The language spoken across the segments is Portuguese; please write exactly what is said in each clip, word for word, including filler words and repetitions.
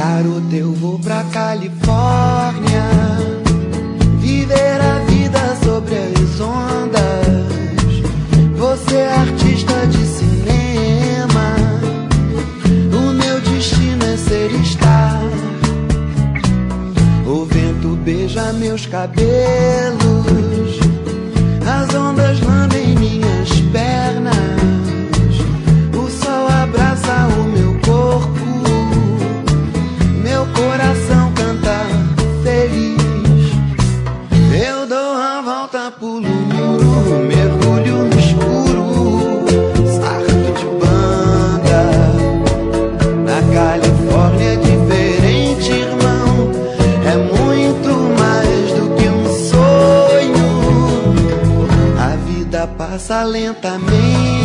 Garota, eu vou pra Califórnia viver a vida sobre as ondas. Você é artista de cinema, o meu destino é ser star. O vento beija meus cabelos, as ondas lambem minhas pernas, o sol abraça o meu corpo, meu coração canta feliz. Eu dou a volta, pulo o muro, mergulho no escuro, sarto de banda. Na Califórnia é diferente, irmão, é muito mais do que um sonho. A vida passa lentamente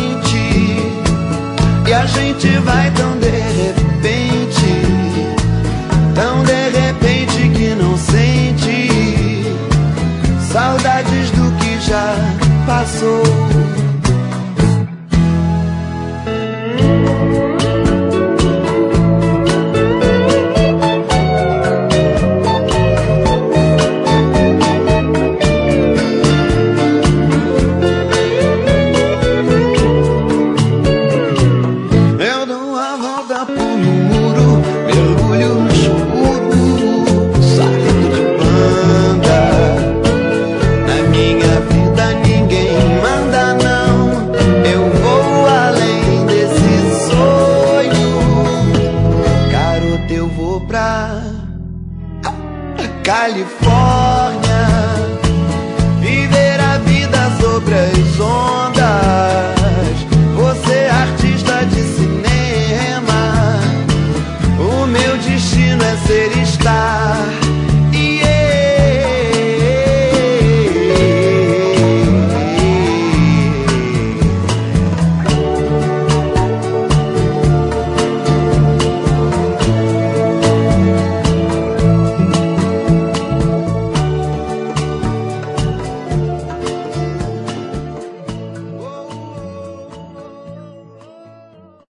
e a gente vai tão de repente, tão de repente que não sente saudades do que já passou. Eu dou a volta por um muro, mergulho no escuro, sarto de banda. Na minha vida ninguém manda não, eu vou além desse sonho. Garota, eu vou pra Califórnia